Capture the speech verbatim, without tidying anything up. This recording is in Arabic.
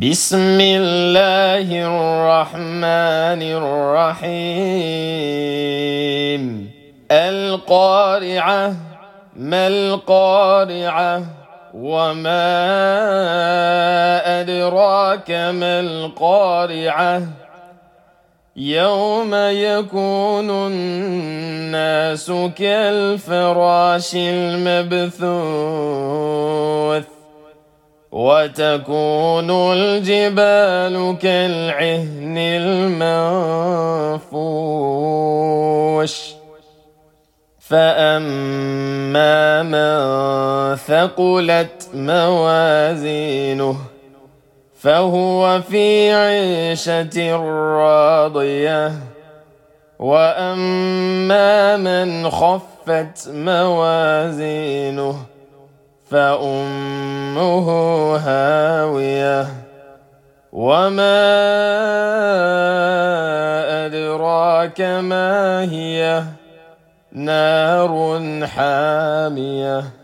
بسم الله الرحمن الرحيم القارعة ما القارعة وما أدراك ما القارعة يوم يكون الناس كالفراش المبثوث وتكون الجبال كالعهن المنفوش فأما من ثقلت موازينه فهو في عيشة راضية وأما من خفت موازينه فأمه هاوية وما أدراك ما هي نار حامية.